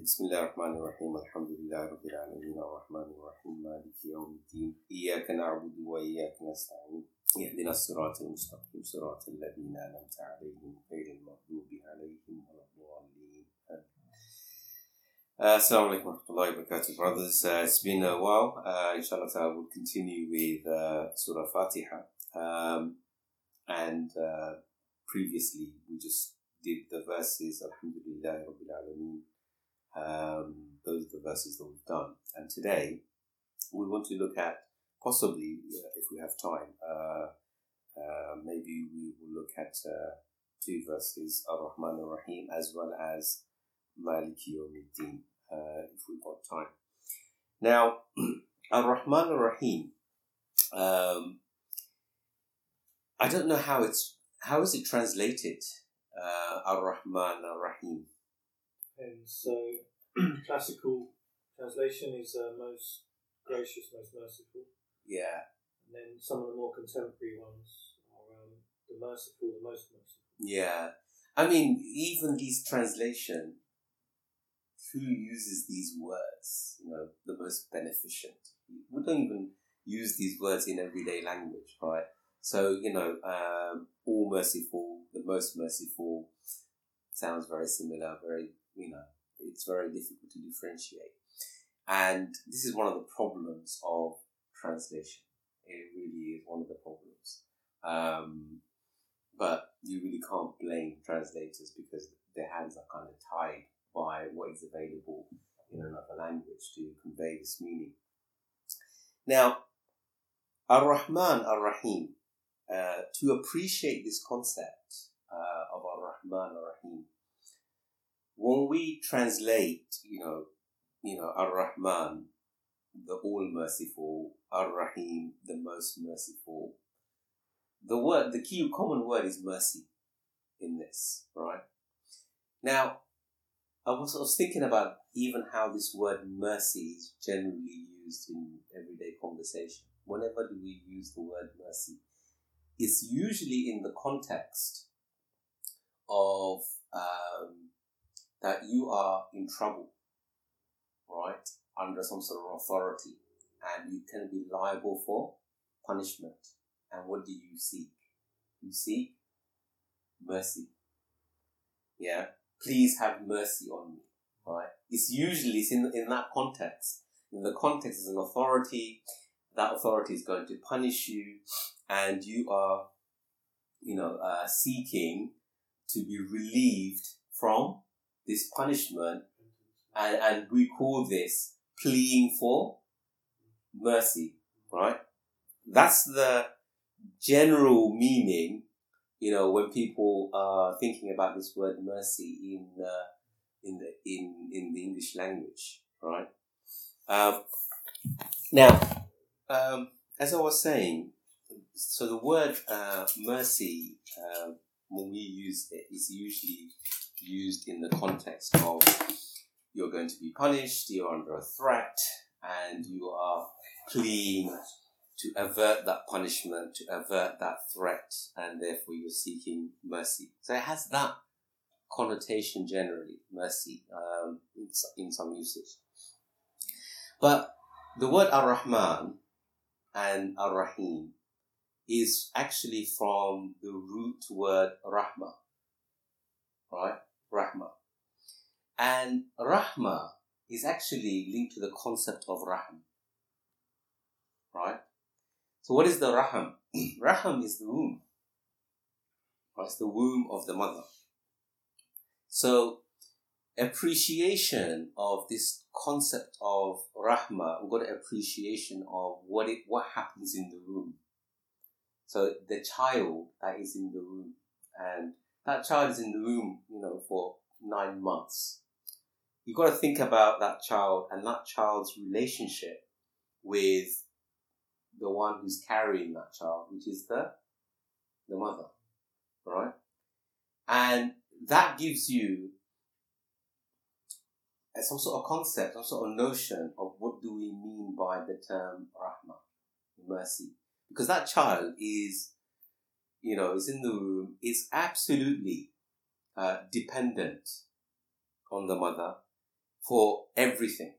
بسم الله الرحمن الرحيم الحمد لله رب العالمين الرحمن الرحيم مالك يوم الدين إياك نعبد وإياك نستعين اهدنا الصراط المستقيم صراط الذين أنعمت عليهم غير المغضوب عليهم ولا الضالين. Assalamu alaikum wa rahmatullahi wa barakatuh, brothers. It's been a while. Inshallah ta'ala, we'll continue with Surah Fatiha. And previously we just did the verses, Alhamdulillah Rabbil Alameen. Those are the verses that we've done. And today we want to look at, possibly, if we have time, maybe we will look at two verses, Ar-Rahman Ar-Rahim, as well as Maliki Yawmiddin, if we've got time. Now, Ar-Rahman Ar-Rahim, I don't know how is it translated, Ar-Rahman Ar-Rahim. And so, classical translation is most gracious, most merciful. Yeah. And then some of the more contemporary ones are the merciful, the most merciful. Yeah. I mean, even these translation, who uses these words? You know, the most beneficent. We don't even use these words in everyday language, right? So, you know, all merciful, the most merciful, sounds very similar, very, you know, it's very difficult to differentiate. And this is one of the problems of translation. It really is one of the problems. But you really can't blame translators because their hands are kind of tied by what is available in another language to convey this meaning. Now, Ar-Rahman Ar-Rahim, to appreciate this concept of Ar-Rahman Ar-Rahim, when we translate, you know, Ar-Rahman, the all-merciful, Ar-Rahim, the most merciful, the key common word is mercy in this, right? Now, I was thinking about even how this word mercy is generally used in everyday conversation. Whenever do we use the word mercy? It's usually in the context of that you are in trouble, right, under some sort of authority, and you can be liable for punishment. And what do you seek? You seek mercy. Yeah, please have mercy on me, right? It's usually in that context. In the context is an authority. That authority is going to punish you, and you are, you know, seeking to be relieved from this punishment, and we call this pleading for mercy, right? That's the general meaning, you know, when people are thinking about this word mercy in the English language, right? Now, as I was saying, so the word mercy, when we use it, is usually used in the context of you're going to be punished, you're under a threat, and you are pleading to avert that punishment, to avert that threat, and therefore you're seeking mercy. So it has that connotation generally, mercy, in some usage. But the word Ar-Rahman and Ar-Rahim is actually from the root word Rahma, right? Rahma. And Rahma is actually linked to the concept of Rahm, right? So what is the Rahm? Rahm is the womb. Right? It's the womb of the mother. So appreciation of this concept of Rahma, we've got an appreciation of what happens in the womb. So the child that is in the womb, and that child is in the womb, you know, for 9 months. You've got to think about that child and that child's relationship with the one who's carrying that child, which is the mother, right? And that gives you some sort of concept, some sort of notion of what do we mean by the term Rahma, mercy. Because that child is, you know, is in the womb, is absolutely dependent on the mother, for everything,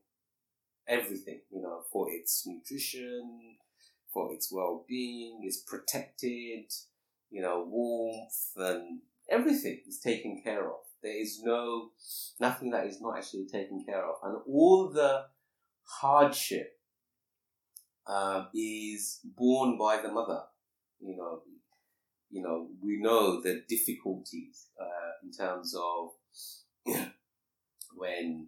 for its nutrition, for its well-being, is protected, warmth and everything is taken care of. There is nothing that is not actually taken care of. And all the hardship is borne by the mother. We know the difficulties in terms of when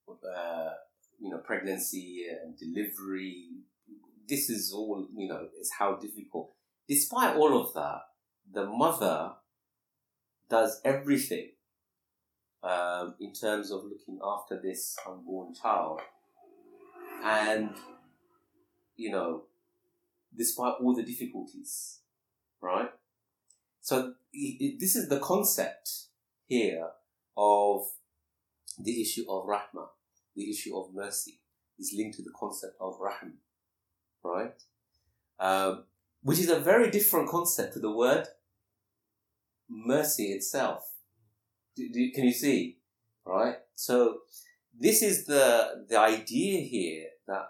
pregnancy and delivery. This is all is how difficult. Despite all of that, the mother does everything in terms of looking after this unborn child, and despite all the difficulties, right? So this is the concept here of the issue of rahmah, the issue of mercy, is linked to the concept of rahm, right? Which is a very different concept to the word mercy itself. Can you see? Right? So this is the idea here that,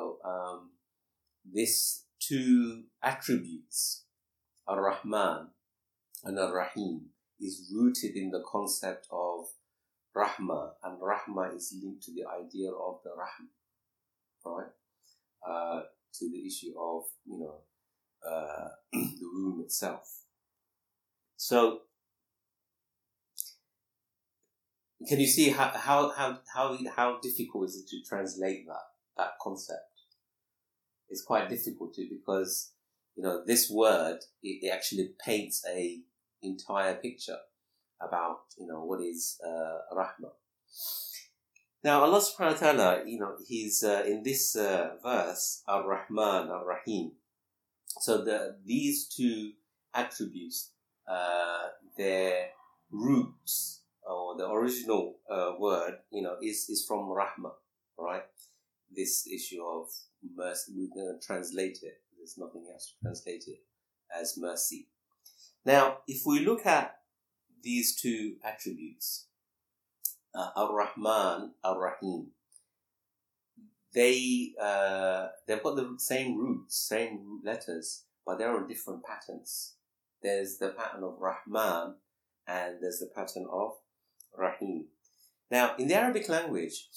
this two attributes, Ar-Rahman and Ar-Rahim, is rooted in the concept of Rahmah, and Rahmah is linked to the idea of the Rahm, right? To the issue of, the womb itself. So, can you see how difficult is it to translate that concept? It's quite difficult because this word it actually paints a entire picture about what is rahmah. Now Allah subhanahu wa ta'ala, He's in this verse Ar-Rahman, Ar-Rahim. So these two attributes, their roots or the original word, is from rahmah, right? This issue of mercy, we're going to translate it. There's nothing else to translate it as mercy. Now, if we look at these two attributes, Ar-Rahman, Ar-Rahim, they've got the same roots, same root letters, but they're on different patterns. There's the pattern of Rahman and there's the pattern of Rahim. Now, in the Arabic language,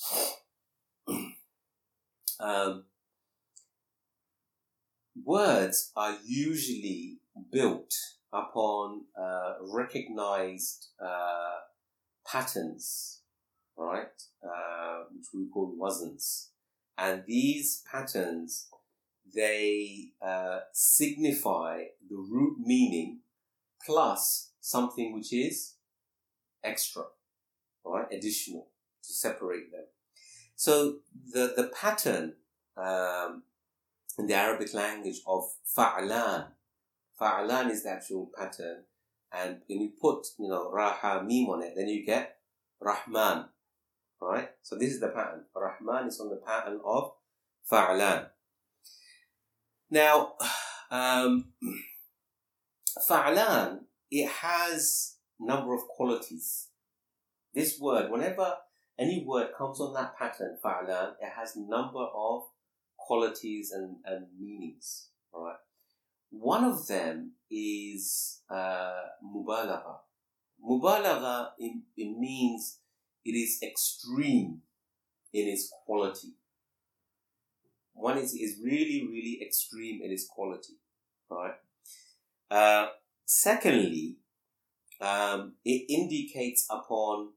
words are usually built upon recognized patterns, right? Which we call wazns. And these patterns, they signify the root meaning plus something which is extra, right? Additional, to separate them. So the pattern in the Arabic language of fa'lan is the actual pattern, and when you put raha mim on it, then you get Rahman, right? So this is the pattern. Rahman is on the pattern of fa'lan. Now, fa'lan, it has a number of qualities. This word, whenever any word comes on that pattern, fa'lan, it has a number of qualities and meanings, right? One of them is mubalagha. Mubalagha, it means it is extreme in its quality. One is really, really extreme in its quality, right? Secondly, it indicates upon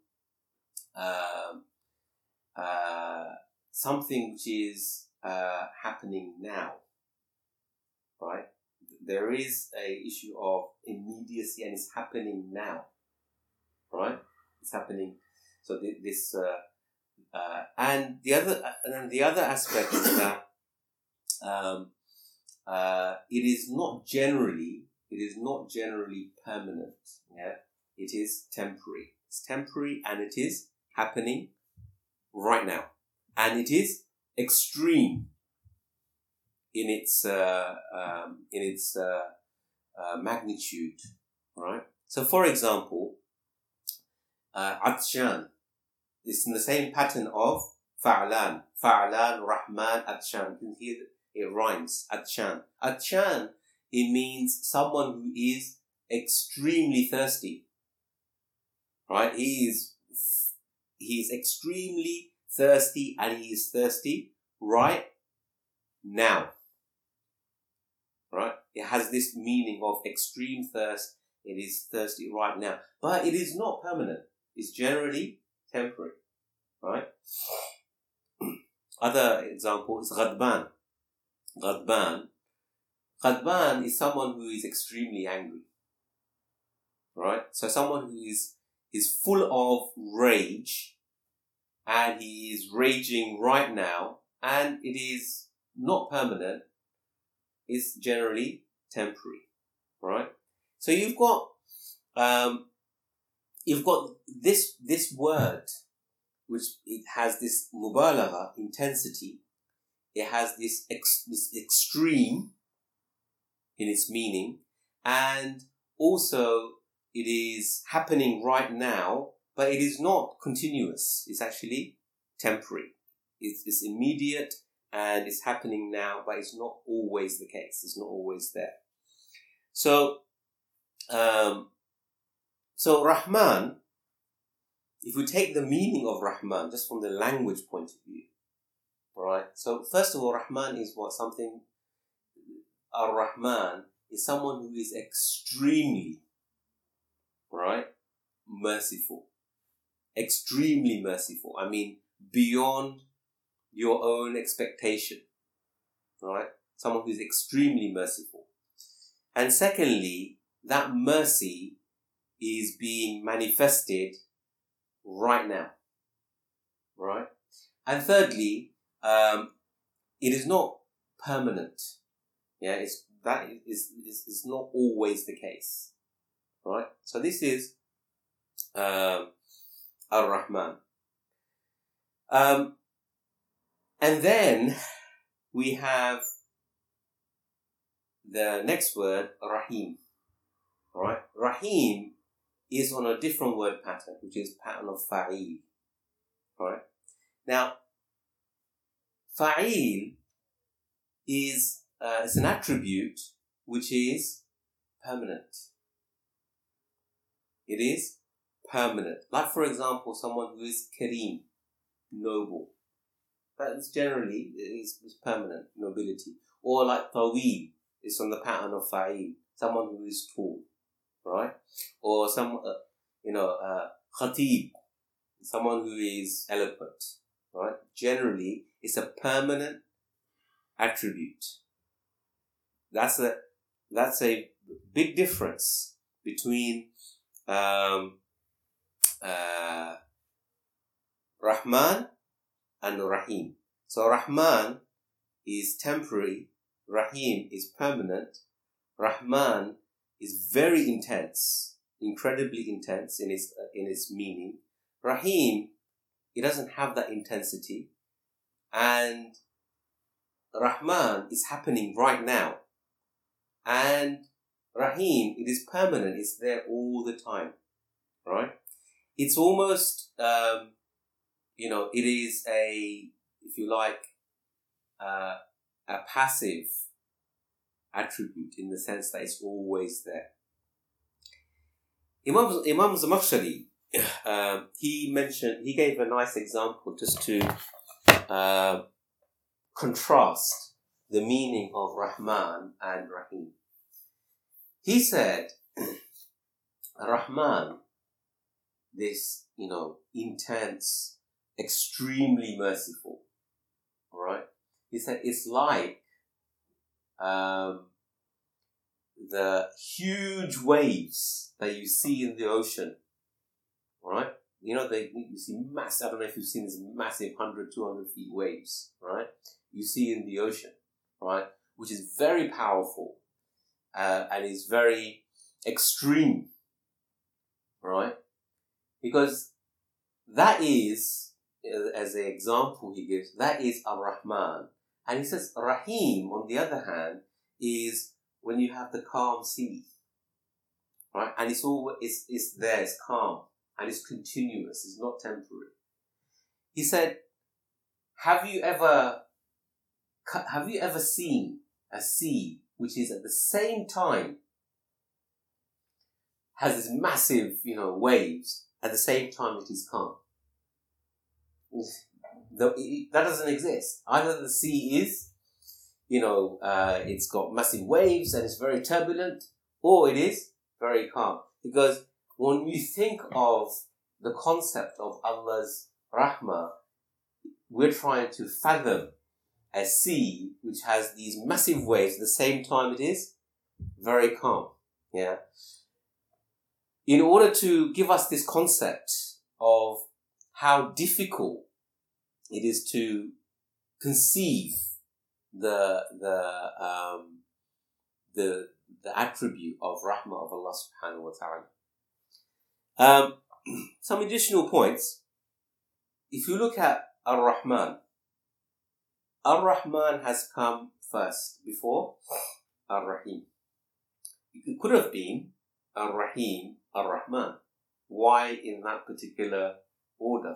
something which is happening now, right? There is a issue of immediacy, and it's happening now, right? It's happening. So this, and the other aspect is that it is not generally permanent. Yeah, it is temporary. It's temporary, and it is happening right now, and it is extreme in its magnitude, right? So, for example, Atshan, it's in the same pattern of fa'lan, rahman, atshan. You can hear it rhymes, atshan. Atshan, it means someone who is extremely thirsty, right? He is extremely thirsty, and he is thirsty right now, right? It has this meaning of extreme thirst. It is thirsty right now, but it is not permanent. It's generally temporary, right? Other example is ghadban. Ghadban is someone who is extremely angry, right? So someone who is full of rage, and he is raging right now, and it is not permanent. It's generally temporary, right? So you've got this word, which it has this mubalagha, intensity. It has this extreme in its meaning, and also it is happening right now, but it is not continuous. It's actually temporary. It's immediate, and it's happening now, but it's not always the case. It's not always there. So Rahman, if we take the meaning of Rahman just from the language point of view, right? So first of all, Rahman is something. Ar-Rahman is someone who is extremely, right, merciful. Extremely merciful. I mean, beyond your own expectation, right? Someone who is extremely merciful. And secondly, that mercy is being manifested right now, right? And thirdly, it is not permanent. Yeah, it's not always the case, right? So this is Ar-Rahman. And then we have the next word, Rahim. All right, Rahim is on a different word pattern, which is pattern of fa'il. Right? Now, fa'il is it's an attribute which is permanent. It is permanent. Like, for example, someone who is kareem, noble. That is generally is permanent, nobility. Or like tawil, is on the pattern of fa'il, someone who is tall, right? Or khatib, someone who is eloquent, right? Generally, it's a permanent attribute. That's a big difference between Rahman and Rahim. So Rahman is temporary, Rahim is permanent. Rahman is very intense, incredibly intense in its meaning. Rahim, it doesn't have that intensity, and Rahman is happening right now. And Rahim, it is permanent, it's there all the time, right? It's almost, it is if you like, a passive attribute in the sense that it's always there. Imam Zamakhshari, he gave a nice example just to contrast the meaning of Rahman and Rahim. He said, Rahman, this, intense, extremely merciful, all right? He said it's like the huge waves that you see in the ocean, all right? You see massive, I don't know if you've seen these massive 100, 200 feet waves, right? You see in the ocean, right? Which is very powerful and is very extreme, right? Because that is, as an example he gives, that is Ar-Rahman. And he says Rahim, on the other hand, is when you have the calm sea, right? And it's there, it's calm, and it's continuous, it's not temporary. He said, have you ever seen a sea which is at the same time has this massive, waves, at the same time it is calm? That doesn't exist. Either the sea is, it's got massive waves and it's very turbulent, or it is very calm. Because when you think of the concept of Allah's rahmah, we're trying to fathom a sea which has these massive waves at the same time it is very calm. Yeah. In order to give us this concept of how difficult it is to conceive the attribute of rahmah of Allah subhanahu wa ta'ala. Some additional points. If you look at Ar-Rahman has come first before Ar-Rahim. It could have been Ar-Rahim, Ar-Rahman. Why in that particular order?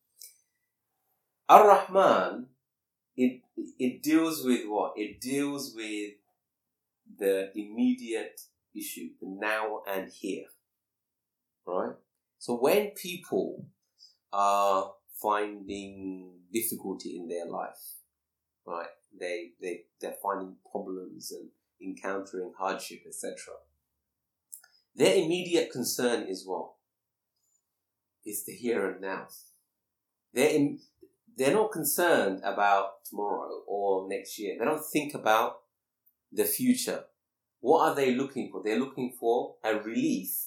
Ar-Rahman, it deals with what? It deals with the immediate issue, the now and here. Right? So when people are finding difficulty in their life, right, they're finding problems and encountering hardship, etc. Their immediate concern is what? Is the here and now. They're not concerned about tomorrow or next year. They don't think about the future. What are they looking for? They're looking for a relief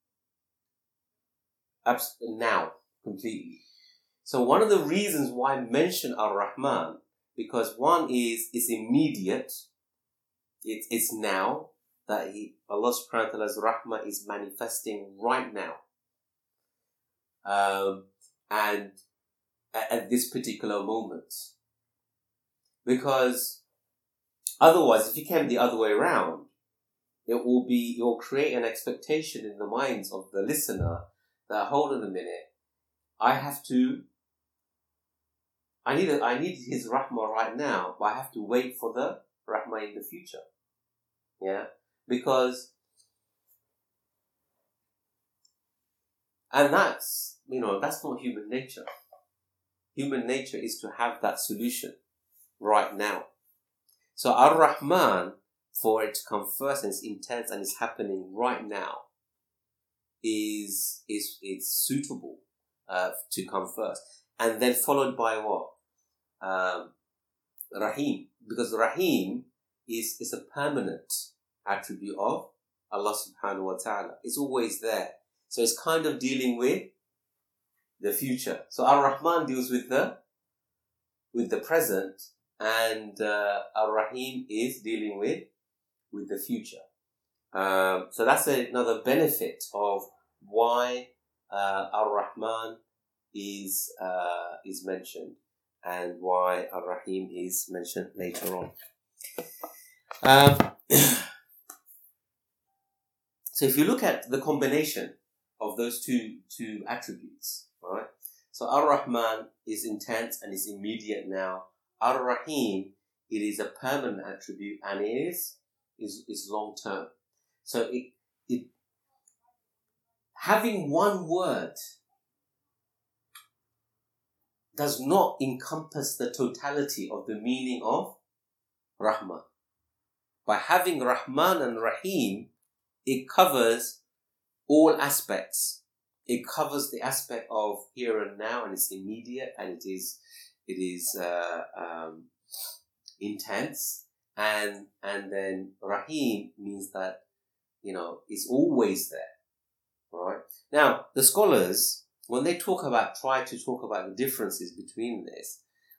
now, completely. So one of the reasons why I mention Ar-Rahman, because one is it's immediate, it's now, that Allah subhanahu wa ta'ala's rahmah is manifesting right now. And at this particular moment. Because otherwise, if you came the other way around, you'll create an expectation in the minds of the listener that, hold on a minute, I need his rahmah right now, but I have to wait for the rahmah in the future. Yeah? Because, and that's not human nature. Human nature is to have that solution right now. So Ar-Rahman, for it to come first and it's intense and it's happening right now, it's suitable to come first. And then followed by what? Rahim. Because Rahim is a permanent attribute of Allah subhanahu wa ta'ala. It's always there. So it's kind of dealing with the future. So Ar-Rahman deals with the present, and Ar-Rahim is dealing with the future. So that's another benefit of why Ar-Rahman is mentioned and why Ar-Rahim is mentioned later on. So if you look at the combination of those two attributes, right? So Ar-Rahman is intense and is immediate now. Ar-Rahim, it is a permanent attribute and it is long term. So it having one word does not encompass the totality of the meaning of Rahmah. By having Rahman and Rahim, it covers all aspects. It covers the aspect of here and now, and it's immediate, and it is intense, and then Rahim means that it's always there. Right? Now, the scholars, when they try to talk about the differences between this,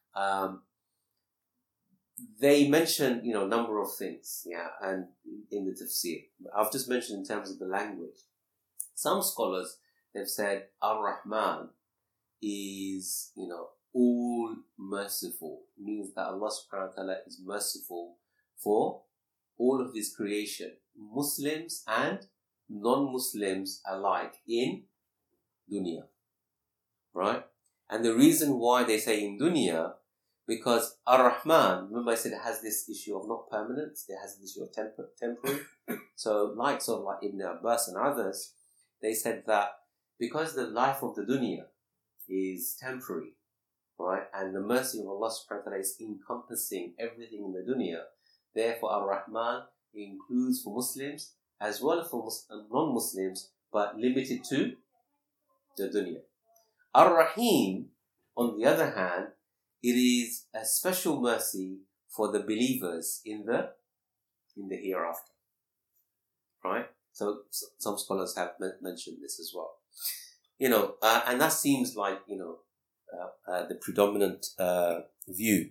they mention a number of things, and in the tafsir. I've just mentioned in terms of the language. Some scholars, they've said Ar-Rahman is, all merciful. Means that Allah subhanahu wa ta'ala is merciful for all of His creation, Muslims and non-Muslims alike in dunya. Right? And the reason why they say in dunya, because Ar-Rahman, remember I said it has this issue of not permanence, it has this issue of temporary. So likes of like Ibn Abbas and others, they said that because the life of the dunya is temporary, right, and the mercy of Allah subhanahu wa ta'ala is encompassing everything in the dunya, therefore Ar-Rahman includes for Muslims as well as for non-Muslims, but limited to the dunya. Ar-Rahim, on the other hand, it is a special mercy for the believers in the hereafter, right? So some scholars have mentioned this as well, and that seems like the predominant view.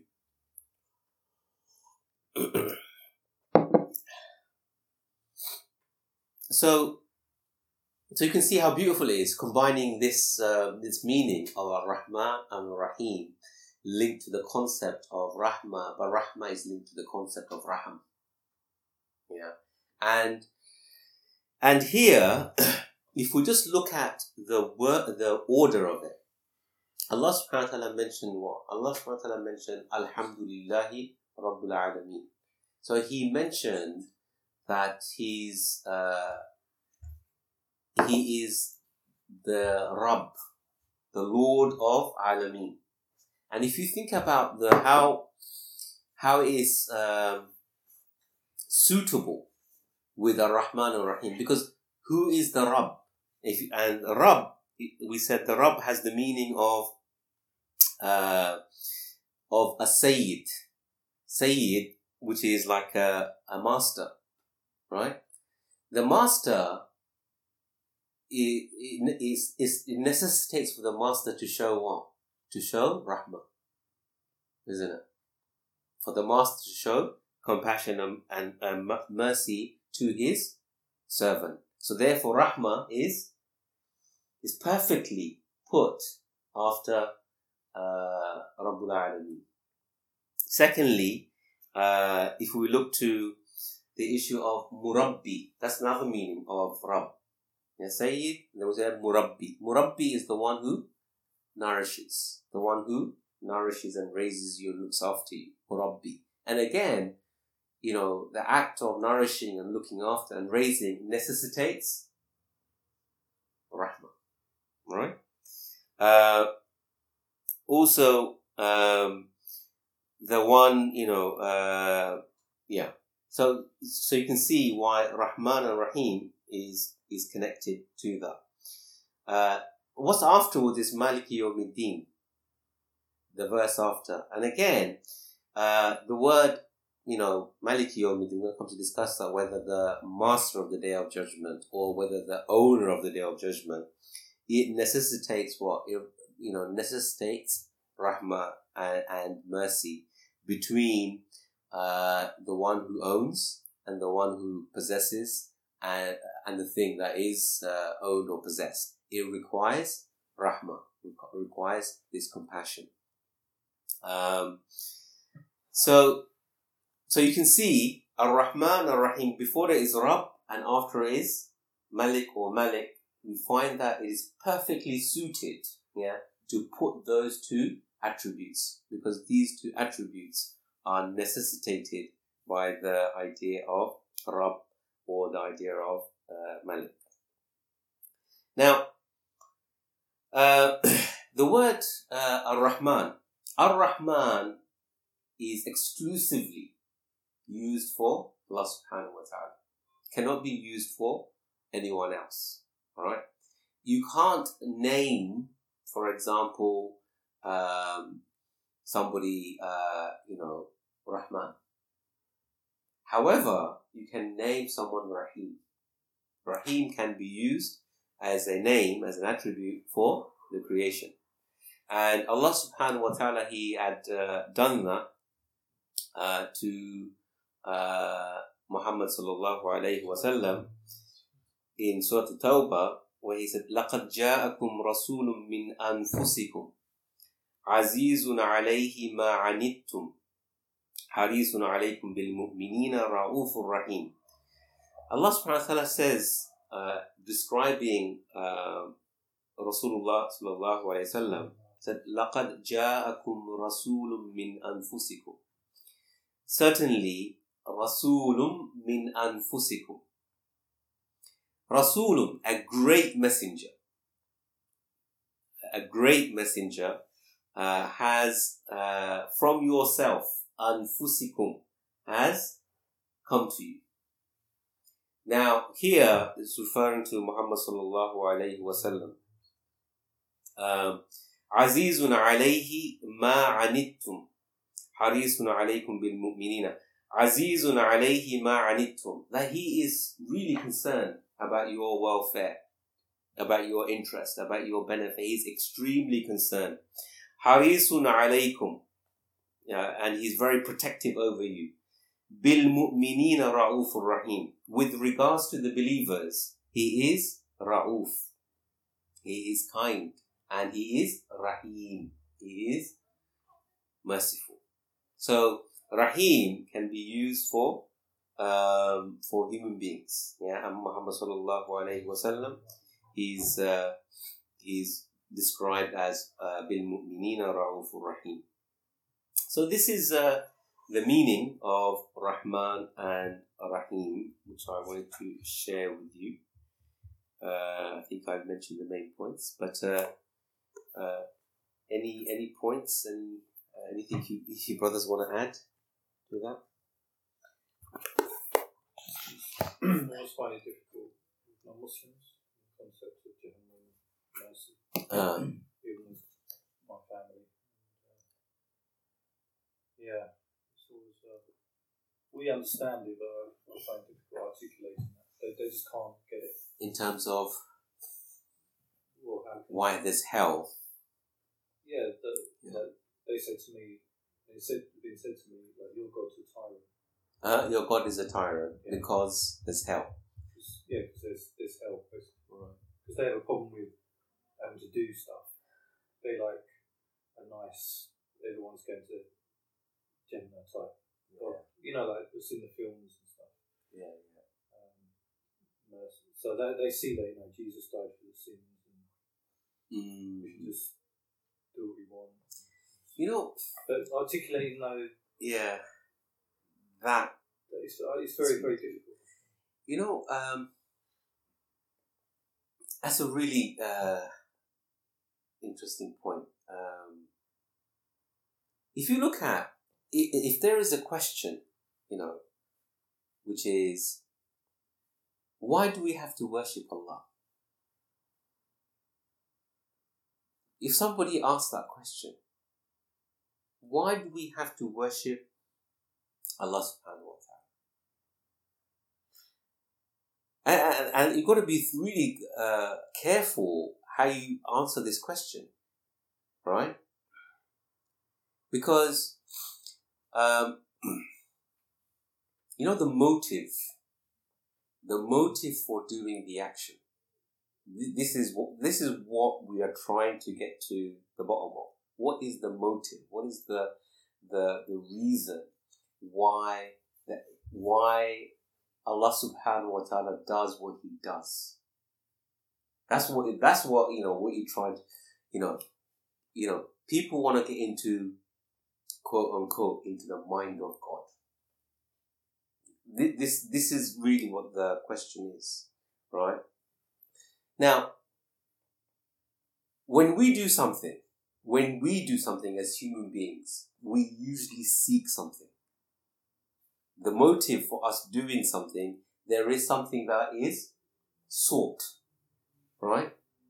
So you can see how beautiful it is combining this meaning of Ar-Rahman and Ar-Rahim linked to the concept of Rahmah, but Rahmah is linked to the concept of Raham. Yeah, and here, if we just look at the order of it, Allah subhanahu wa ta'ala mentioned what? Allah subhanahu wa ta'ala mentioned Alhamdulillahi Rabbil Alameen. So He mentioned that He is the Rabb, the Lord of Alameen. And if you think about how it is suitable with Ar-Rahman and Rahim, because who is the Rabb? And Rabb, we said the Rabb has the meaning of a Sayyid, which is like a master, right? The master, it necessitates for the master to show what? To show Rahmah, isn't it? For the master to show compassion and mercy to his servant. So therefore Rahmah is perfectly put after Rabbul Alameen. Secondly, if we look to the issue of Murabbi, that's another meaning of Rabb. Ya Sayyid, there was a Murabbi. Murabbi is the one who nourishes. The one who nourishes and raises you and looks after you. Murabbi. And again, the act of nourishing and looking after and raising necessitates Rahmah. Right? Also, the one, So you can see why Rahman and Rahim is connected to that. What's afterwards is Maliki Yawmiddin, the verse after. And again, the word, Maliki Yawmiddin, we'll come to discuss that, whether the master of the Day of Judgment or whether the owner of the Day of Judgment, it necessitates what? Necessitates Rahmah and mercy between the one who owns and the one who possesses and the thing that is owned or possessed. It requires Rahmah, requires this compassion. So you can see Ar-Rahman, Ar-Rahim, before it is Rabb and after it is Malik or Malik, we find that it is perfectly suited, to put those two attributes, because these two attributes are necessitated by the idea of Rabb or the idea of Malik. Now, the word Ar-Rahman is exclusively used for Allah subhanahu wa ta'ala. Cannot be used for anyone else. Alright? You can't name, for example, somebody, Rahman. However, you can name someone Rahim. Rahim can be used as a name, as an attribute for the creation. And Allah subhanahu wa ta'ala, He had done that to Muhammad sallallahu alayhi wa sallam in Surah Tawbah, where He said, لَقَدْ جَاءَكُمْ رَسُولٌ مِّنْ أَنفُسِكُمْ عَزِيزٌ عَلَيْهِ مَا عَنِتُّمْ حَرِيصٌ عَلَيْكُمْ بِالْمُؤْمِنِينَ رَءُوفٌ رَحِيمٌ. Allah subhanahu wa ta'ala says, describing Rasulullah sallallahu alayhi wa sallam, said, لَقَدْ جَاءَكُمْ رَسُولٌ مِّنْ أَنفُسِكُمْ. Certainly, رَسُولٌ مِّنْ أَنفُسِكُمْ. Rasulun, a great messenger. A great messenger has, from yourself, أنفسكم, has come to you. Now, here it's referring to Muhammad sallallahu alayhi wa sallam. عزيز عليه ما عنتم حريص عليكم بالمؤمنين. عزيز عليه ما عنتم. That he is really concerned about your welfare, about your interest, about your benefit. He's extremely concerned. حريص عليكم. And he's very protective over you. بِالْمُؤْمِنِينَ رَعُوفٌ رَحِيمٌ. With regards to the believers, he is Ra'uf. He is kind. And he is Rahim. He is merciful. So, Rahim can be used for human beings. Yeah, and Muhammad sallallahu alayhi wa sallam is described as بِالْمُؤْمِنِينَ رَعُوفٌ رَحِيمٌ. So this is the meaning of Rahman and Rahim, which I wanted to share with you. I think I've mentioned the main points, but any points and anything you brothers want to add to that? I was finding it difficult with non-Muslims, the concept of Jahannam, mercy, even with my family. Yeah, it's always, we understand it, but I find it difficult articulating that. They just can't get it. In terms of Well, why there's hell. Yeah, like, they said to me, it's been said to me, like, your God's a tyrant. Your God is a tyrant because there's hell. Yeah, because there's hell, basically. Right. Because they have a problem with having to do stuff. They like a nice, everyone's going to Jannah type. Yeah. You know, like it's in the films and stuff. Yeah. So they see that, you know, Jesus died for the sins and we should just do what we want. You know, but articulating though, that it's very, very difficult. You know, that's a really interesting point. If you look at, if there is a question, you know, which is, why do we have to worship Allah? If somebody asks that question, why do we have to worship Allah subhanahu wa ta'ala? And you've got to be really careful how you answer this question, right? Because, you know, the motive for doing the action, this is what we are trying to get to the bottom of. What is the motive? What is the reason why Allah subhanahu wa ta'ala does what he does? That's what you know, what you try to, you know, people want to get into, quote unquote, into the mind of God. This is really what the question is, right? Now, when we do something as human beings, we usually seek something. The motive for us doing something, there is something that is sought, right?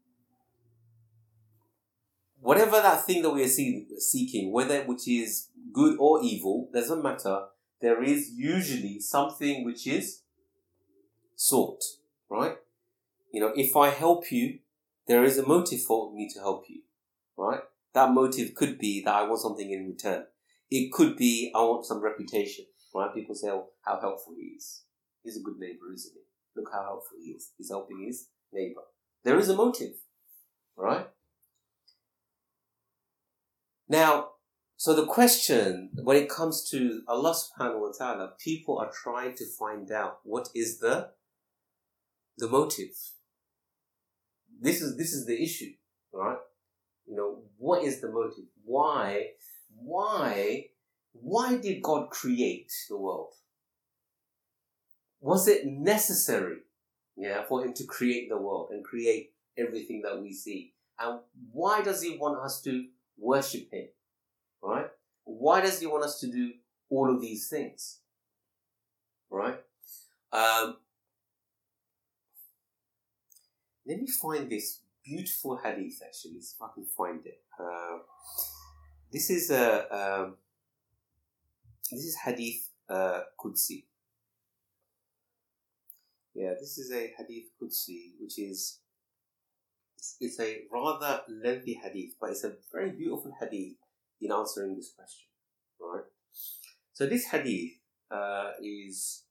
Whatever that thing that we are seeking, whether which is good or evil, doesn't matter. There is usually something which is sought, right? You know, if I help you, there is a motive for me to help you, right? That motive could be that I want something in return. It could be I want some reputation, right? People say, oh, how helpful he is. He's a good neighbor, isn't he? Look how helpful he is. He's helping his neighbor. There is a motive, right? Now, so the question, when it comes to Allah subhanahu wa ta'ala, people are trying to find out what is the motive. This is the issue, right? What is the motive? Why did God create the world? Was it necessary, for him to create the world and create everything that we see? And why does he want us to worship him? Right? Why does he want us to do all of these things? Right? Let me find this beautiful hadith, actually, if I can find it. This is hadith Qudsi. Yeah, this is a hadith Qudsi, which is, it's a rather lengthy hadith, but it's a very beautiful hadith in answering this question, right? So this hadith is,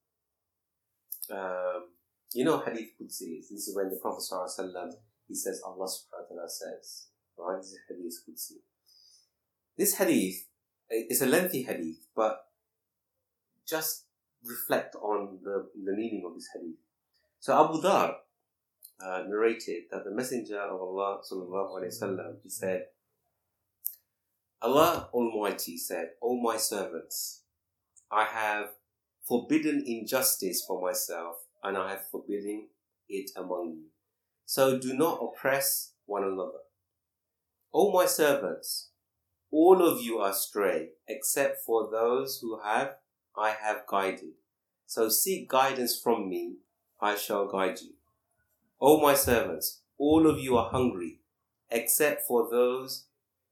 hadith Qudsi is, this is when the Prophet ﷺ, he says, Allah subhanahu wa ta'ala says, right? This is hadith Qudsi. This hadith is a lengthy hadith, but just reflect on the meaning of this hadith. So Abu Dhar narrated that the Messenger of Allah sallallahu alaihi wasallam, he said, Allah Almighty said, O my servants, I have forbidden injustice for myself, and I have forbidden it among you. So do not oppress one another. O my servants, all of you are astray, except for those who I have guided. So seek guidance from me, I shall guide you. O my servants, all of you are hungry, except for those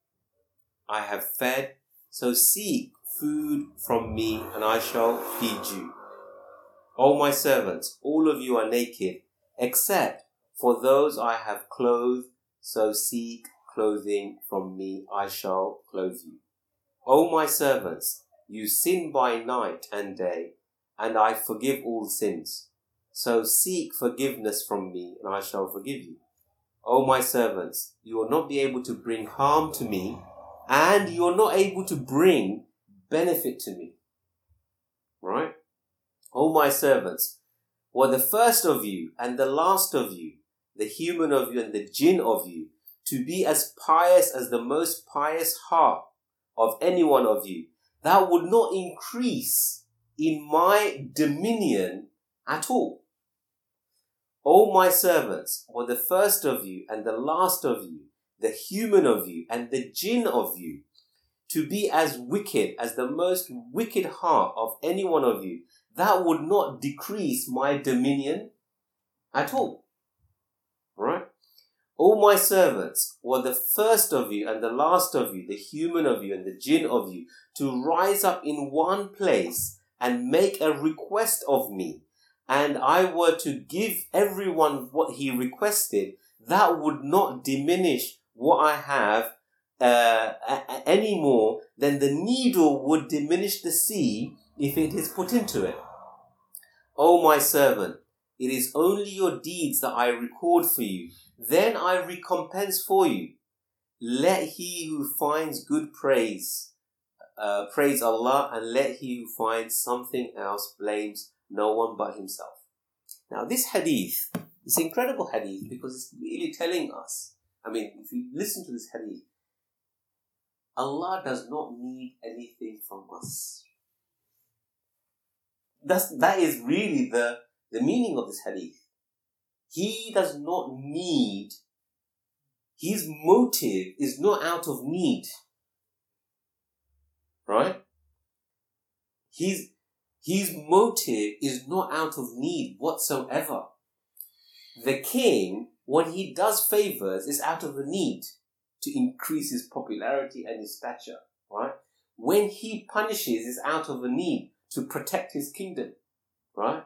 I have fed. So seek food from me, and I shall feed you. O my servants, all of you are naked, except for those I have clothed. So seek clothing from me, I shall clothe you. O my servants, you sin by night and day, and I forgive all sins. So seek forgiveness from me, and I shall forgive you. O my servants, you will not be able to bring harm to me, and you are not able to bring benefit to me. Right? O my servants, were the first of you and the last of you, the human of you and the jinn of you, to be as pious as the most pious heart of any one of you, that would not increase in my dominion at all. O my servants, were the first of you and the last of you, the human of you and the jinn of you, to be as wicked as the most wicked heart of any one of you, that would not decrease my dominion at all. Right? O my servants, were the first of you and the last of you, the human of you and the jinn of you, to rise up in one place and make a request of me, and I were to give everyone what he requested, that would not diminish what I have any more than the needle would diminish the sea if it is put into it. O my servant, it is only your deeds that I record for you, then I recompense for you. Let he who finds good praise Allah, and let he who finds something else blames no one but himself. Now this hadith, it's an incredible hadith because it's really telling us, if you listen to this hadith, Allah does not need anything from us. That is really the meaning of this hadith. He does not need, his motive is not out of need. Right? His motive is not out of need whatsoever. The king, when he does favors, is out of a need to increase his popularity and his stature. Right? When he punishes, is out of a need to protect his kingdom. Right?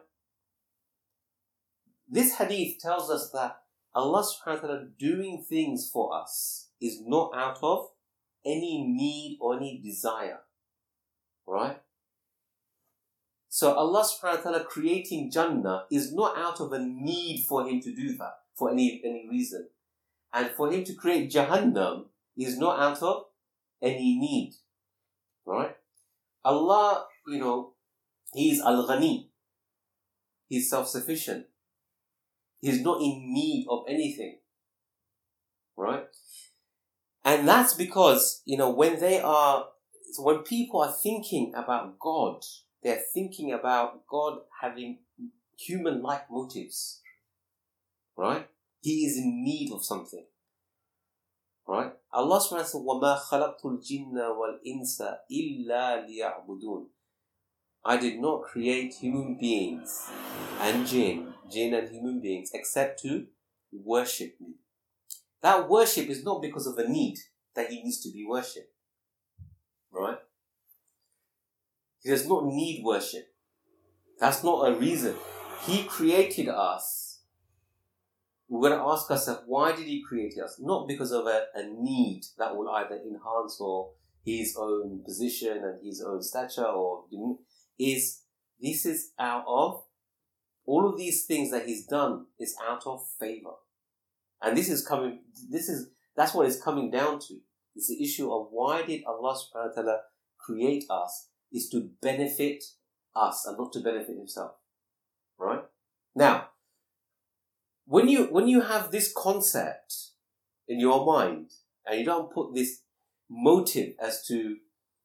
This hadith tells us that Allah subhanahu wa ta'ala doing things for us is not out of any need or any desire. Right? So Allah subhanahu wa ta'ala creating Jannah is not out of a need for him to do that for any reason. And for him to create Jahannam is not out of any need. Right? Allah, He is Al-Ghani. He is self-sufficient. He is not in need of anything. Right? And that's because, when people are thinking about God, they're thinking about God having human-like motives, right? He is in need of something, right? Allah subhanahu wa ta'ala says, وَمَا خَلَقْتُ الْجِنَّ وَالْإِنسَ إِلَّا لِيَعْبُدُونَ. I did not create human beings and jinn and human beings, except to worship me. That worship is not because of a need that he needs to be worshipped, right? He does not need worship. That's not a reason. He created us. We're going to ask ourselves, why did he create us? Not because of a need that will either enhance or his own position and his own stature, this is out of, all of these things that he's done is out of favor. And that's what it's coming down to. It's the issue of why did Allah subhanahu wa ta'ala create us, is to benefit us and not to benefit himself. Right? Now, when you have this concept in your mind and you don't put this motive as to,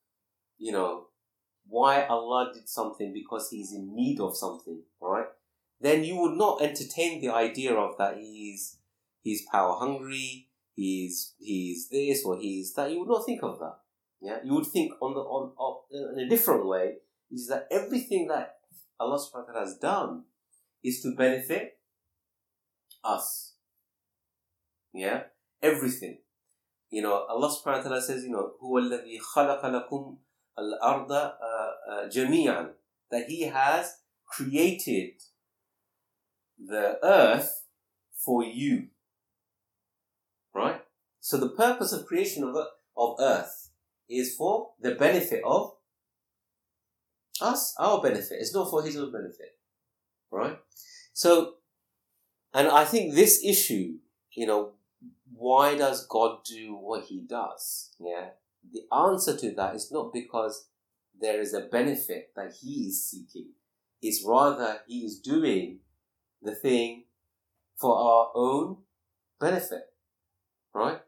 why Allah did something because he's in need of something, right? Then you would not entertain the idea of that he's power hungry, he's this or he's that. You would not think of that. Yeah, you would think in a different way. Is that everything that Allah subhanahu wa ta'ala has done is to benefit us. Yeah, everything. Allah subhanahu wa ta'ala says, هُوَ الَّذِي خَلَقَ لَكُمْ الْأَرْضَ جَمِيعًا, that he has created the earth for you. Right? So the purpose of creation of earth is for the benefit of us, our benefit. It's not for his own benefit. Right? So, and I think this issue, why does God do what he does? Yeah. The answer to that is not because there is a benefit that he is seeking. It's rather he is doing the thing for our own benefit. Right?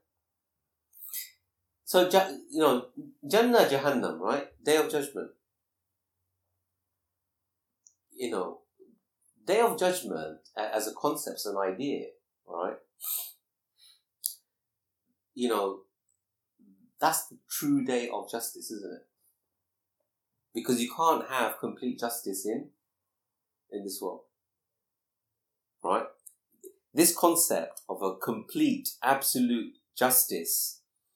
So, Jannah, Jahannam, right? Day of Judgment. Day of Judgment as a concept, as an idea, right? That's the true day of justice, isn't it? Because you can't have complete justice in this world. Right? This concept of a complete, absolute justice,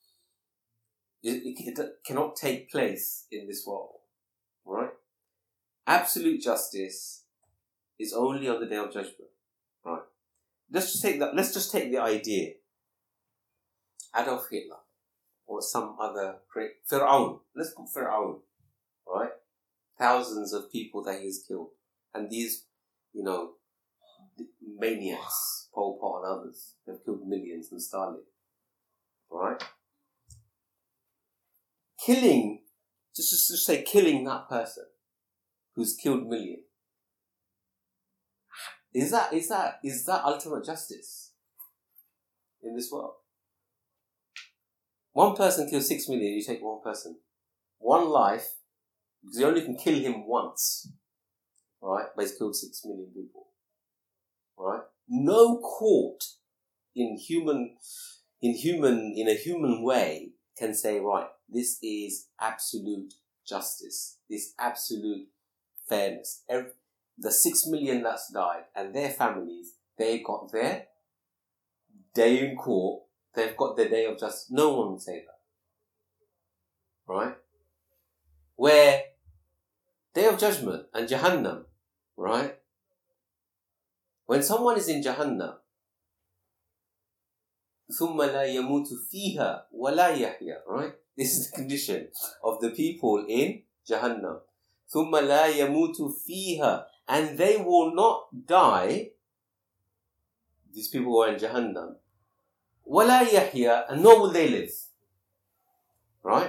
it cannot take place in this world. Right? Absolute justice is only on the day of judgment. Right? Let's just take the idea. Adolf Hitler or some other great Fir'aun. Let's put Fir'aun. Right? Thousands of people that he has killed. And these, maniacs, Pol Pot and others, have killed millions, and Stalin. Right? Killing, just say killing that person who's killed millions. Is that ultimate justice in this world? One person kills 6 million, you take one person. One life, because you only can kill him once. Right? But he's killed 6 million people. Right? No court in a human way can say, right, this is absolute justice. This absolute fairness. The 6 million that's died and their families, they got their day in court. They've got their day of justice. No one would say that. Right? Where Day of Judgment and Jahannam, right? When someone is in Jahannam, ثُمَّ لَا يَمُوتُ فِيهَا وَلَا يَحْيَا, right? This is the condition of the people in Jahannam. ثُمَّ لَا يَمُوتُ فِيهَا, and they will not die, these people who are in Jahannam, وَلَا يَحْيَا, and nor will they live. Right?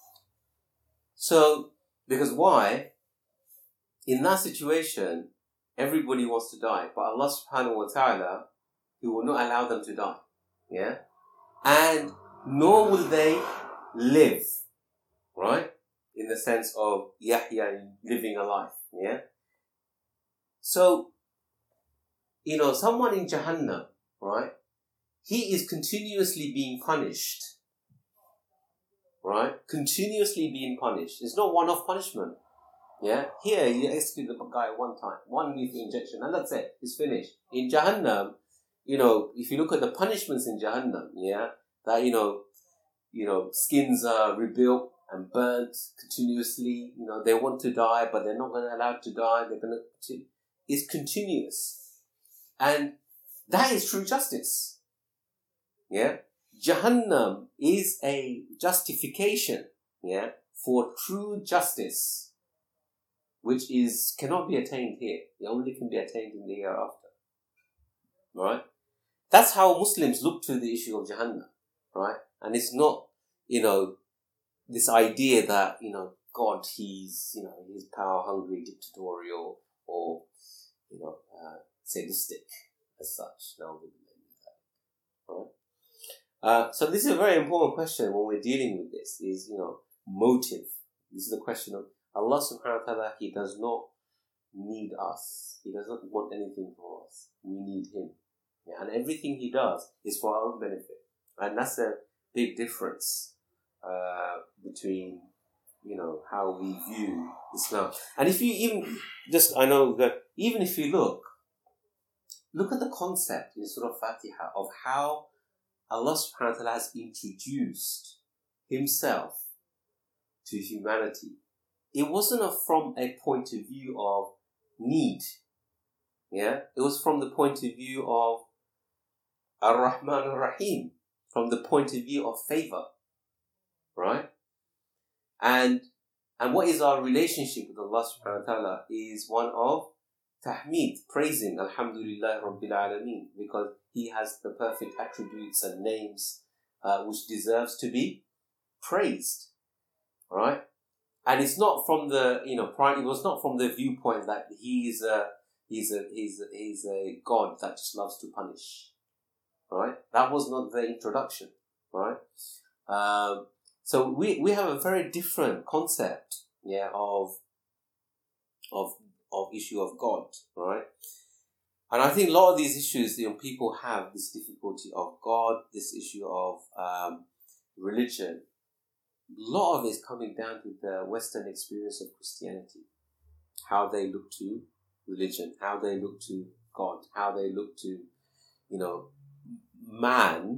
So, because why? In that situation, everybody wants to die, but Allah subhanahu wa ta'ala, He will not allow them to die. Yeah? And nor will they live, right? In the sense of Yahya living a life, yeah? So, someone in Jahannam, right? He is continuously being punished, right? Continuously being punished. It's not one-off punishment, yeah? Here, you execute the guy one time, one lethal injection, and that's it. It's finished. In Jahannam, if you look at the punishments in Jahannam, yeah, that, skins are rebuilt and burnt continuously. They want to die, but they're not going to allow to die. It's continuous. And that is true justice. Yeah? Jahannam is a justification, yeah, for true justice, which cannot be attained here. It only can be attained in the hereafter. Right? That's how Muslims look to the issue of Jahannam, right? And it's not, this idea that, God, he's power hungry, dictatorial, or, sadistic as such. No, right? So this is a very important question when we're dealing with this, is, motive. This is the question of Allah subhanahu wa ta'ala. He does not need us. He does not want anything from us. We need Him. Yeah, and everything He does is for our own benefit. And that's a big difference between, how we view Islam. And if you even, even if you look at the concept in Surah Fatiha of how Allah subhanahu wa ta'ala has introduced Himself to humanity. It wasn't from a point of view of need. Yeah? It was from the point of view of Ar-Rahman Ar-Rahim, from the point of view of favor. Right? And what is our relationship with Allah subhanahu wa ta'ala is one of tahmeed, praising, Alhamdulillah Rabbil Alameen, because He has the perfect attributes and names which deserves to be praised. Right? And it's not from the, it was not from the viewpoint that he's a God that just loves to punish. Right? That was not the introduction. Right? So we have a very different concept, yeah, of issue of God, right? And I think a lot of these issues, people have this difficulty of God, this issue of religion. A lot of it is coming down to the Western experience of Christianity. How they look to religion, how they look to God, how they look to, man.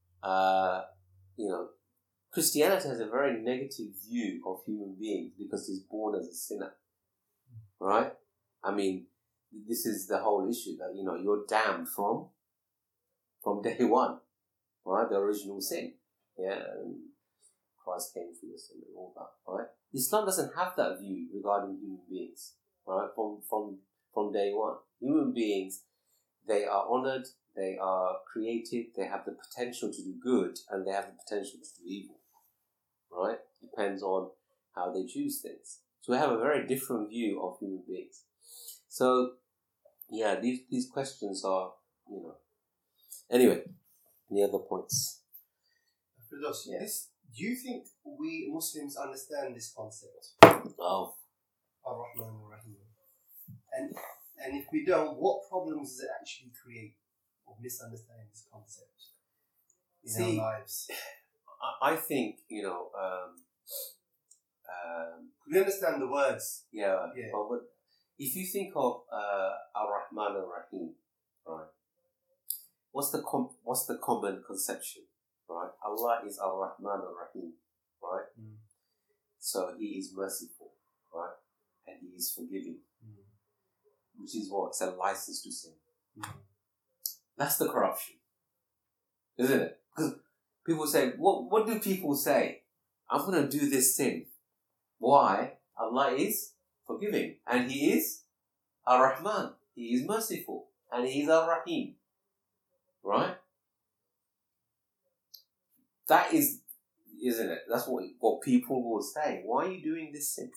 Christianity has a very negative view of human beings because he's born as a sinner. Right? I mean, this is the whole issue that, you're damned from day one. Right? The original sin. Yeah? And Christ came for your sin and all that. Right? Islam doesn't have that view regarding human beings. Right? From day one. Human beings, they are honored, they are created, they have the potential to do good, and they have the potential to do evil. Right? Depends on how they choose things. So we have a very different view of human beings. So, yeah, these questions are, Anyway, any other points? Firdaus, yes. Do you think we Muslims understand this concept? Oh. Ar-Rahman Ar-Rahim. And if we don't, what problems does it actually create of misunderstanding this concept in our lives? I think, we understand the words. Yeah. But if you think of Ar-Rahman Ar-Rahim, right? What's the common conception, right? Allah is Ar-Rahman Ar-Rahim, right? Mm. So He is merciful, right? And He is forgiving, which is what? It's a license to sin. Mm. That's the corruption, isn't it? Because people say, what do people say? I'm going to do this sin. Why? Allah is forgiving. And He is Ar-Rahman. He is merciful. And He is Ar-Rahim. Right? That is, isn't it? That's what people will say. Why are you doing this sin?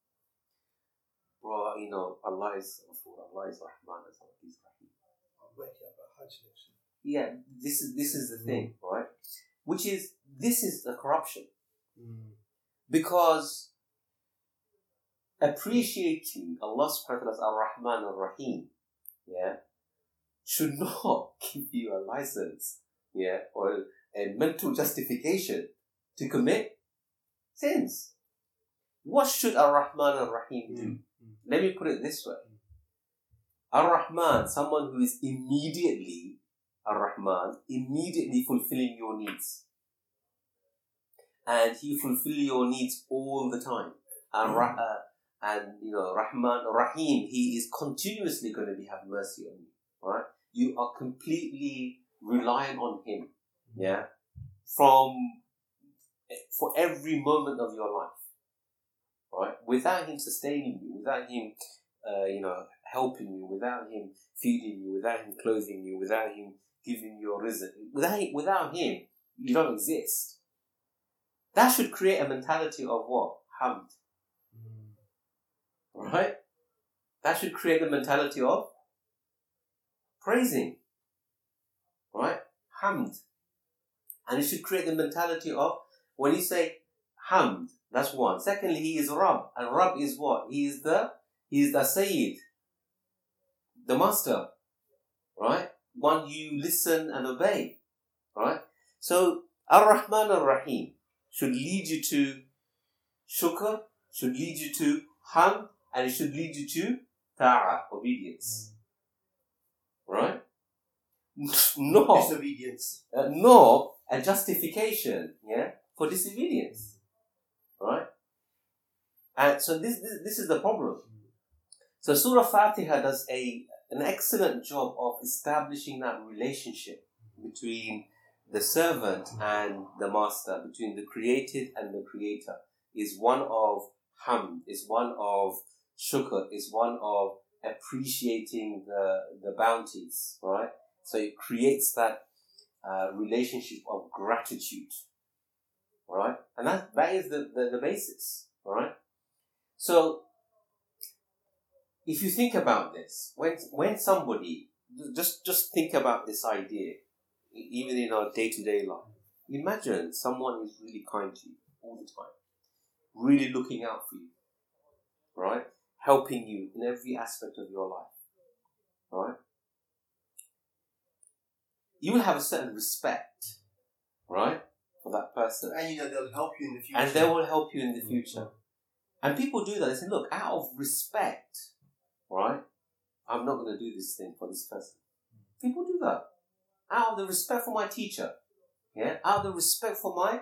Bro, Allah is Rahman. He's Rahim. Yeah, this is the thing, right? which is, this is the corruption. Mm. Because appreciating Allah subhanahu wa ta'ala as Ar-Rahman Ar-Rahim, yeah, should not give you a license, yeah, or a mental justification to commit sins. What should Ar-Rahman Ar-Rahim do? Let me put it this way. Ar-Rahman, someone who is immediately, Ar-Rahman, immediately fulfilling your needs. And he fulfill your needs all the time. And you know, Rahman, Rahim, he is continuously going to have mercy on you, right? You are completely reliant on him, yeah, for every moment of your life, right? Without him sustaining you, without him, helping you, without him feeding you, without him clothing you, without him giving you a rizq, without him, you don't exist. That should create a mentality of what? Hamd. Right? That should create the mentality of praising. Right? Hamd. And it should create the mentality of, when you say Hamd, that's one. Secondly, he is Rabb. And Rabb is what? He is the Sayyid. The master. Right? One you listen and obey. Right? So, Ar-Rahman Ar-Rahim should lead you to shukr, should lead you to hamd, and it should lead you to ta'ah, obedience. Right? No. Disobedience. No, a justification, yeah, for disobedience. Right? And so this is the problem. So Surah Fatiha does an excellent job of establishing that relationship between the servant and the master, between the created and the creator, is one of hamd, is one of shukr, is one of appreciating the bounties, right? So it creates that relationship of gratitude, right? And that is the basis, right? So if you think about this, when somebody, just think about this idea, even in our day-to-day life. Imagine someone who's really kind to you all the time, really looking out for you, right? Helping you in every aspect of your life, right? You will have a certain respect, right, for that person. And they'll help you in the future. And they will help you in the future. And people do that. They say, look, out of respect, right, I'm not going to do this thing for this person. People do that. Out of the respect for my teacher, yeah, out of the respect for my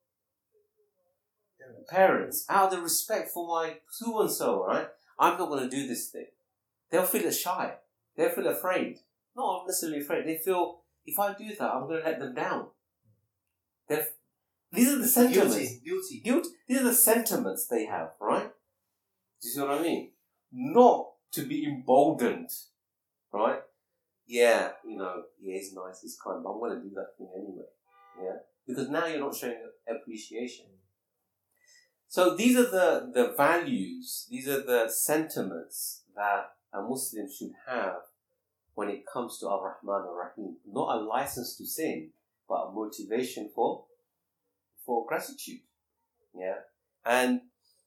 parents, out of the respect for my so and so, right, I'm not going to do this thing. They'll feel shy. They'll feel afraid. Not necessarily afraid. They feel, if I do that, I'm going to let them down. These are the sentiments. Guilty. These are the sentiments they have, right? Do you see what I mean? Not to be emboldened, right? Yeah, he's nice, he's kind, but I'm going to do that thing anyway. Yeah? Because now you're not showing appreciation. So these are the values, these are the sentiments that a Muslim should have when it comes to Ar-Rahman Ar-Rahim. Not a license to sin, but a motivation for gratitude. Yeah? And,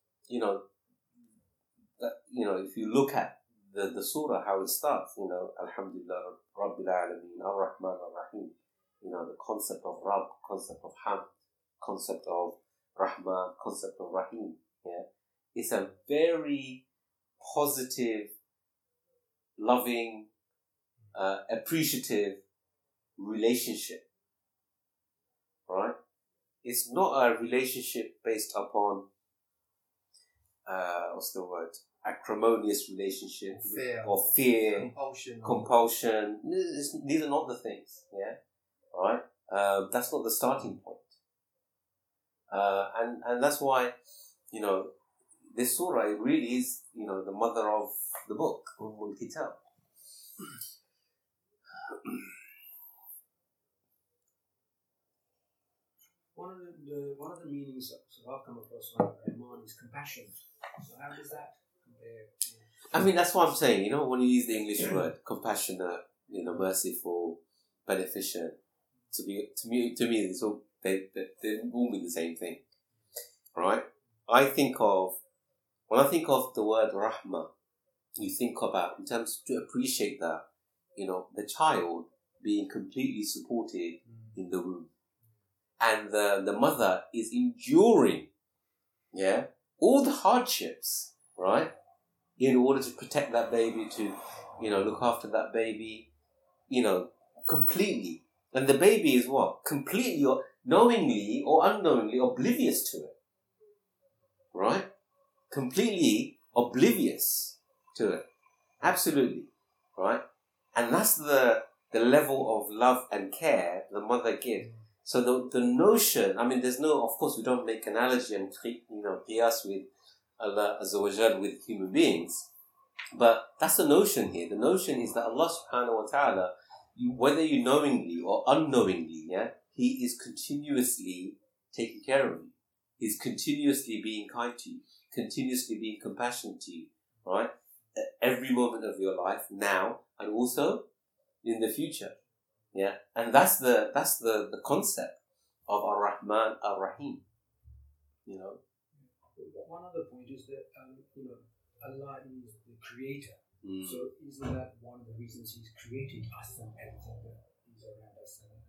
if you look at the surah, how it starts, Alhamdulillah, Rabbil Alameen, Ar-Rahman Ar-Rahim, the concept of Rabb, concept of Hamd, concept of Rahman, concept of Rahim, yeah, it's a very positive, loving, appreciative relationship, right? It's not a relationship based upon, acrimonious relationship, or fear, compulsion. These are not the things, yeah, right? That's not the starting point. And that's why, this surah really is, the mother of the book, Ummul Kitab. One of the meanings that I've come across on Rahman is compassion. So how does that compare? I mean, that's what I'm saying. When you use the English word compassionate, merciful, beneficent, to me, it's all They all mean the same thing, right? When I think of the word rahmah, you think about, in terms to appreciate that, the child being completely supported in the womb. And the mother is enduring, all the hardships, right? In order to protect that baby, to, look after that baby, completely. And the baby is what? Completely, or knowingly or unknowingly oblivious to it. Right? Completely oblivious to it. Absolutely. Right? And that's the level of love and care the mother gives. So the notion, there's no, of course we don't make analogy and qiyas with Allah Azza wa Jal with human beings. But that's the notion here. The notion is that Allah subhanahu wa ta'ala, whether you knowingly or unknowingly, He is continuously taking care of you. He's continuously being kind to you, continuously being compassionate to you, right? At every moment of your life, now, and also in the future. Yeah. And that's the concept of Ar-Rahman Ar-Rahim. One other point is that Allah is the creator. So isn't that one of the reasons He's created us and everything that is around us and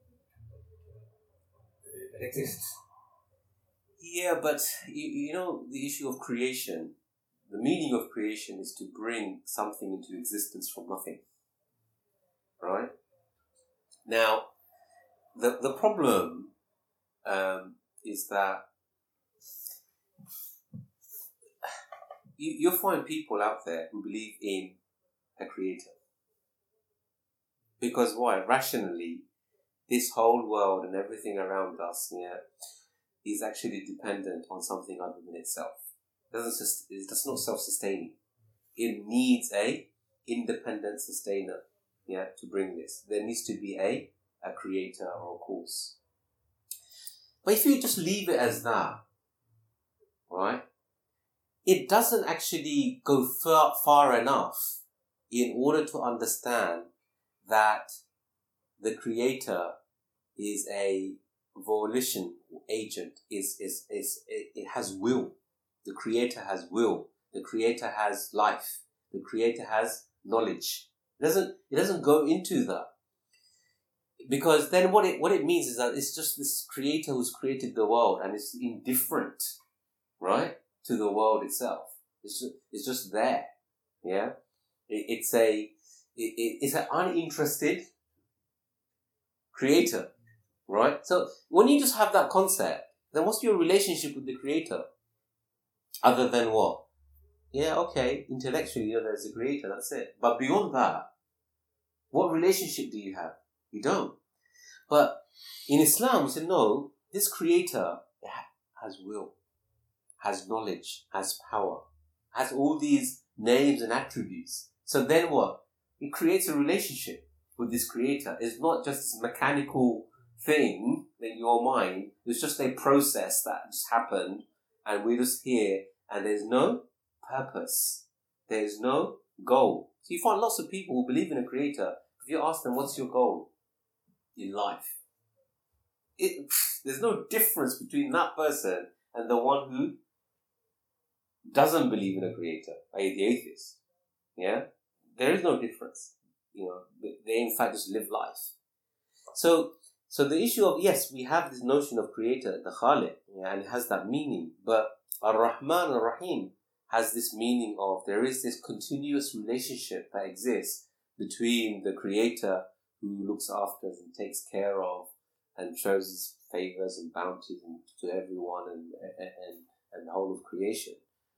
that exists? Yeah, but the issue of creation, the meaning of creation is to bring something into existence from nothing. Right? Now, the problem is that you'll find people out there who believe in a creator. Because why? Rationally, this whole world and everything around us, is actually dependent on something other than itself. It's not self-sustaining. It needs a independent sustainer, to bring this. There needs to be a creator or a cause. But if you just leave it as that, right, it doesn't actually go far enough in order to understand that the creator is a volition agent, it has will. The creator has will. The creator has life. The creator has knowledge. It doesn't go into that. Because then what it means is that it's just this creator who's created the world and it's indifferent, right, to the world itself. It's just there. Yeah? It's an uninterested creator. Right? So when you just have that concept, then what's your relationship with the creator? Other than what? Yeah, okay, intellectually, there's a creator, that's it. But beyond that, what relationship do you have? You don't. But in Islam, we say, no, this creator has will, has knowledge, has power, has all these names and attributes. So then what? It creates a relationship with this creator. It's not just this mechanical thing in your mind. It's just a process that just happened and we're just here and there's no purpose. There's no goal. So you find lots of people who believe in a creator. If you ask them, what's your goal in life? There's no difference between that person and the one who doesn't believe in a creator, i.e. the atheist. Yeah? There is no difference. They in fact just live life. So the issue of, yes, we have this notion of creator, the Khaliq, and it has that meaning, but Ar-Rahman Ar-Rahim has this meaning of there is this continuous relationship that exists between the creator who looks after and takes care of and shows his favors and bounties to everyone and the whole of creation.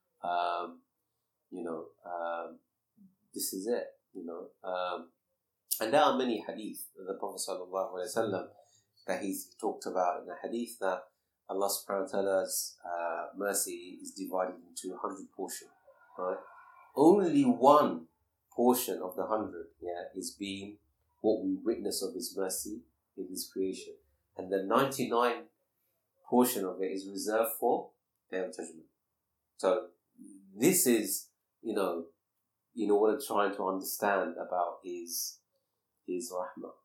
This is it, and there are many hadith that the Prophet ﷺ that he's talked about in the hadith that Allah subhanahu wa ta'ala's mercy is divided into 100 portions, right? Only one portion of the 100, is being what we witness of His mercy in His creation. And the 99 portion of it is reserved for Day of Judgment. So this is, what I'm trying to understand about His rahmah.